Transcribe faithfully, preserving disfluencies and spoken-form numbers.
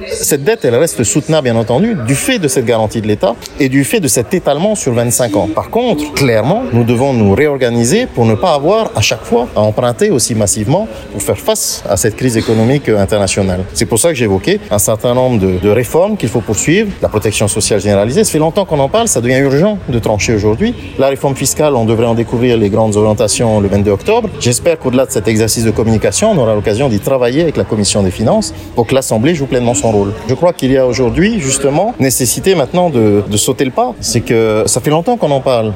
Cette dette, elle reste soutenable, bien entendu, du fait de cette garantie de l'État et du fait de cet étalement sur vingt-cinq ans. Par contre, clairement, nous devons nous réorganiser pour ne pas avoir à chaque fois à emprunter aussi massivement pour faire face à cette crise économique internationale. C'est pour ça que j'ai évoqué un certain nombre de, de réformes qu'il faut poursuivre. La protection sociale généralisée, ça fait longtemps qu'on en parle, ça devient urgent de trancher aujourd'hui. La réforme fiscale, on devrait en découvrir les grandes orientations le vingt-deux octobre. J'espère qu'au-delà de cet exercice de communication, on aura l'occasion d'y travailler avec la Commission des finances pour que l'Assemblée joue pleinement son rôle. Je crois qu'il y a aujourd'hui, justement, nécessité maintenant de, de sauter le pas. C'est que ça fait longtemps qu'on en parle.